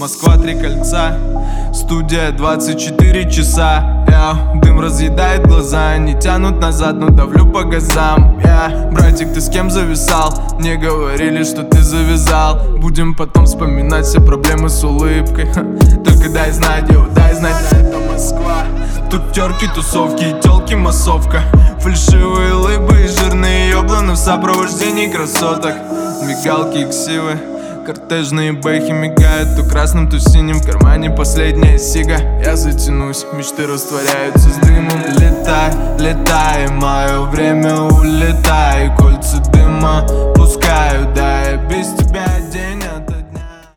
Москва, 3 кольца, студия 24 часа. Дым разъедает глаза, они тянут назад, но давлю по газам. Братик, ты с кем зависал? Мне говорили, что ты завязал. Будем потом вспоминать все проблемы с улыбкой. Только дай знать, дай знать, это Москва. Тут терки, тусовки и телки массовка. Фальшивые лыбы и жирные ёбланы в сопровождении красоток. Мигалки и ксивы, кортежные бэхи мигают то красным, то синим. В кармане последняя сига. Я затянусь, мечты растворяются с дымом. Летай, летай, мое время улетай. Кольца дыма пускаю, да я без тебя